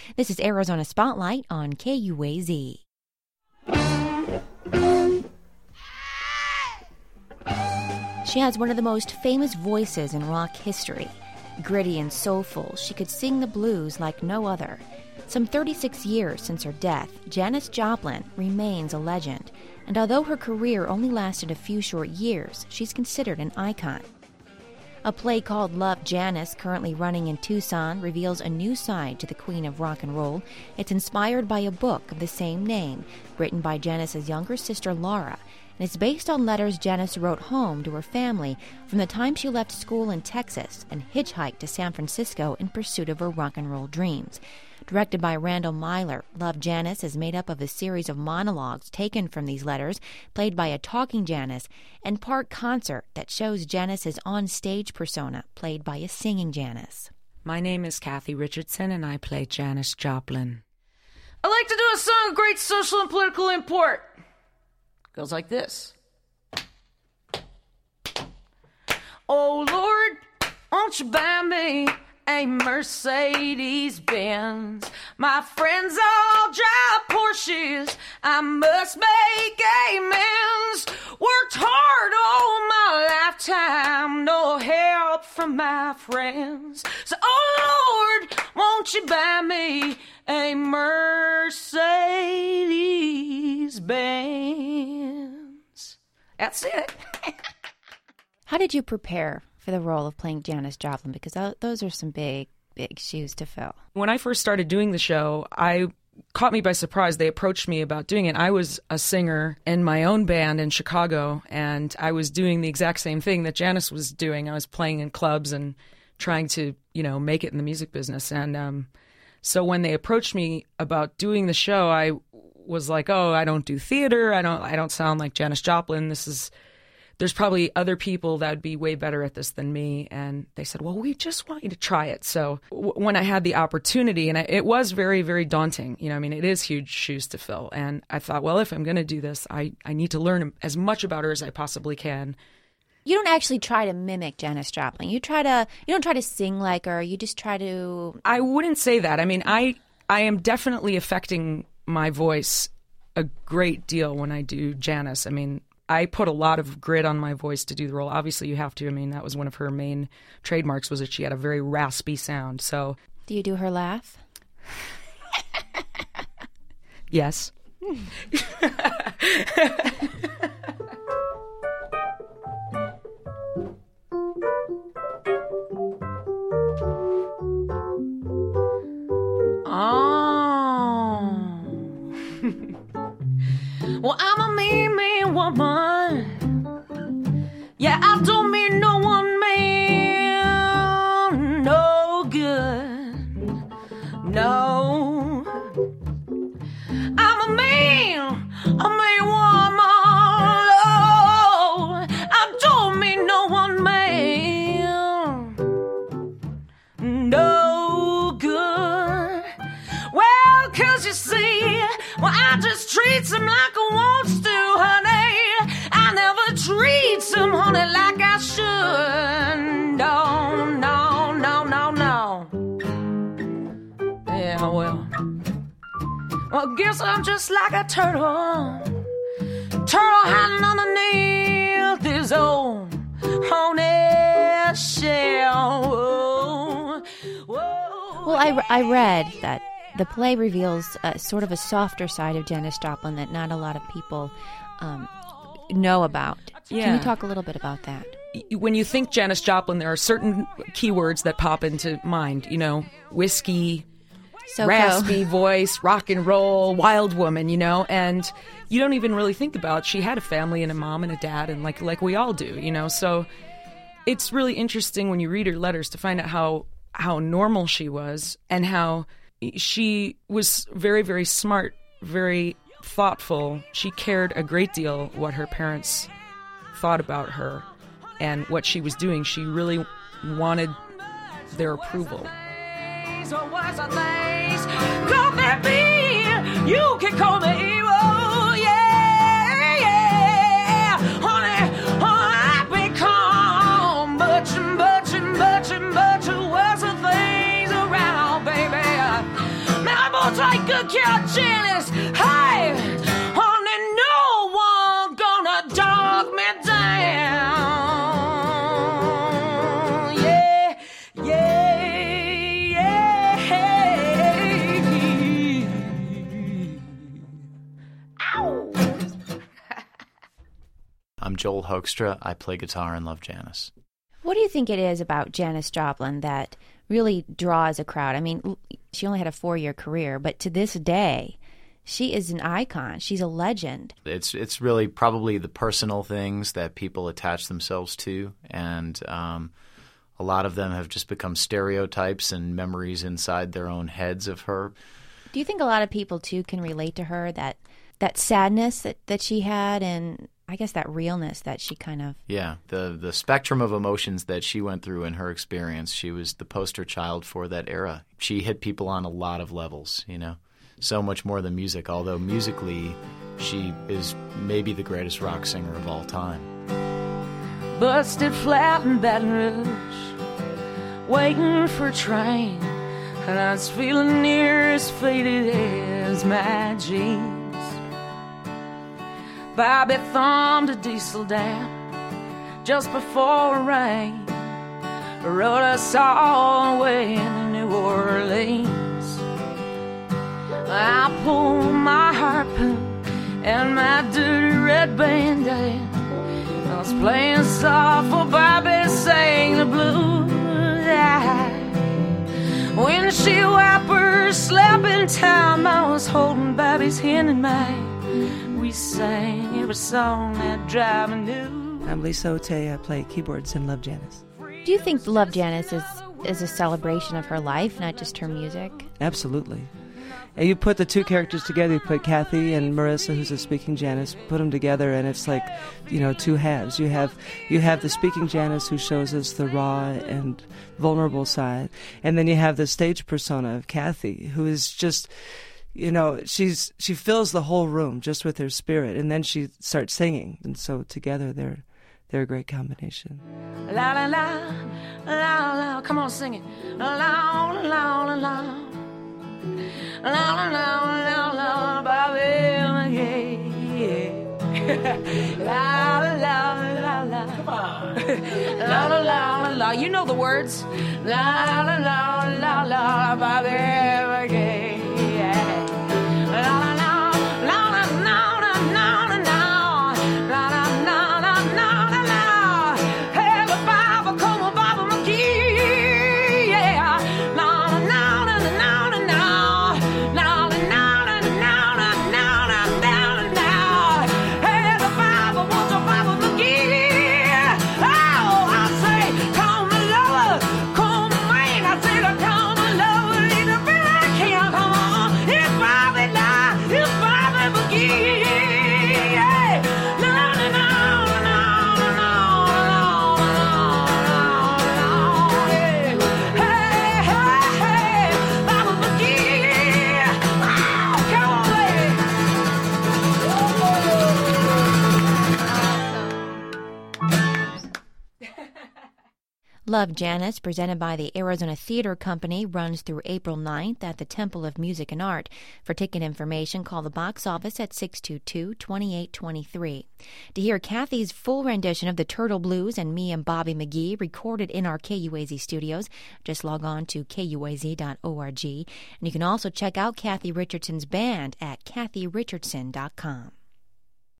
This is Arizona Spotlight on KUAZ. She has one of the most famous voices in rock history. Gritty and soulful, she could sing the blues like no other. Some 36 years since her death, Janis Joplin remains a legend, and although her career only lasted a few short years, she's considered an icon. A play called Love, Janis, currently running in Tucson, reveals a new side to the Queen of Rock and Roll. It's inspired by a book of the same name, written by Janis's younger sister Laura, and it's based on letters Janis wrote home to her family from the time she left school in Texas and hitchhiked to San Francisco in pursuit of her rock and roll dreams. Directed by Randall Myler, Love, Janis is made up of a series of monologues taken from these letters, played by a talking Janis, and part concert that shows Janis's on-stage persona, played by a singing Janis. My name is Kathy Richardson, and I play Janis Joplin. I like to do a song of great social and political import. Goes like this. Oh, Lord, won't you buy me a Mercedes-Benz? My friends all drive Porsches. I must make amends. Worked hard all my lifetime. No help from my friends. So, oh, Lord, won't you buy me a Mercedes-Benz? That's it. How did you prepare for the role of playing Janis Joplin? Because those are some big shoes to fill. When I first started doing the show, caught me by surprise. They approached me about doing it. I was a singer in my own band in Chicago, and I was doing the exact same thing that Janis was doing. I was playing in clubs and trying to, make it in the music business. And so when they approached me about doing the show, I was like, oh, I don't do theater. I don't sound like Janis Joplin. There's probably other people that would be way better at this than me. And they said, well, we just want you to try it. So when I had the opportunity, and it was very, very daunting, it is huge shoes to fill. And I thought, well, if I'm going to do this, I need to learn as much about her as I possibly can. You don't actually try to mimic Janis Joplin. You don't try to sing like her. You just try to... I wouldn't say that. I am definitely affecting my voice a great deal when I do Janis. I put a lot of grit on my voice to do the role. Obviously, you have to. That was one of her main trademarks, was that she had a very raspy sound. So, do you do her laugh? Yes. Well, I'm a mean woman. Yeah, I don't mean no one man no good. No. I'm a mean woman. Oh, I don't mean no one man no good. Well, 'cause you see, I just treats him like I wants to, honey. I never treats him, honey, like I should. No, no, no, no, no. Yeah, well, guess I'm just like a turtle hiding underneath his own honey shell. Whoa, whoa. Well, I read that the play reveals sort of a softer side of Janis Joplin that not a lot of people know about. Yeah. Can you talk a little bit about that? When you think Janis Joplin, there are certain keywords that pop into mind. Whiskey, raspy voice, rock and roll, wild woman, and you don't even really think about, she had a family and a mom and a dad, and like we all do, so it's really interesting when you read her letters to find out how normal she was, and how she was very, very smart, very thoughtful. She cared a great deal what her parents thought about her and what she was doing. She really wanted their approval. Go, baby, you can call me evil, yeah, honey, I've become much worse things around, baby. Now look out, Janice. Hey, honey, no one gonna dog me down. Yeah, yeah, yeah. Ow. I'm Joel Hoekstra. I play guitar in Love, Janis. What do you think it is about Janis Joplin that really draws a crowd? I mean, she only had a 4-year career, but to this day, she is an icon. She's a legend. It's really probably the personal things that people attach themselves to, and a lot of them have just become stereotypes and memories inside their own heads of her. Do you think a lot of people, too, can relate to her, that sadness that she had, and I guess that realness that she kind of... Yeah, the spectrum of emotions that she went through in her experience, she was the poster child for that era. She hit people on a lot of levels, you know, so much more than music, although musically she is maybe the greatest rock singer of all time. Busted flat in Baton Rouge, waiting for a train, and I was feeling near as faded as my jeans. Bobby thumbed a diesel down just before rain, rode us all the way into New Orleans. I pulled my harpoon and my dirty red bandana. I was playing soft while Bobby sang the blues. Windshield wipers slapping time, I was holding Bobby's hand in mine. We sang every song that driver knew. I'm Lisa Otey. I play keyboards in Love, Janis. Do you think Love, Janis is a celebration of her life, not just her music? Absolutely. And you put the two characters together, you put Kathy and Marissa, who's a speaking Janis, put them together, and it's like, you know, two halves. You have the speaking Janis who shows us the raw and vulnerable side, and then you have the stage persona of Kathy, who is just... You know, she fills the whole room just with her spirit, and then she starts singing, and so together they're a great combination. La la la, la la, come on, sing it. La la la la la, la la la la la, Bobby, yeah. La la la la la, come on. La la la la la, you know the words. La la la la la, Bobby, yeah. Love, Janis, presented by the Arizona Theater Company, runs through April 9th at the Temple of Music and Art. For ticket information, call the box office at 622-2823. To hear Kathy's full rendition of the Turtle Blues and Me and Bobby McGee, recorded in our KUAZ studios, just log on to kuaz.org. And you can also check out Kathy Richardson's band at kathyrichandson.com.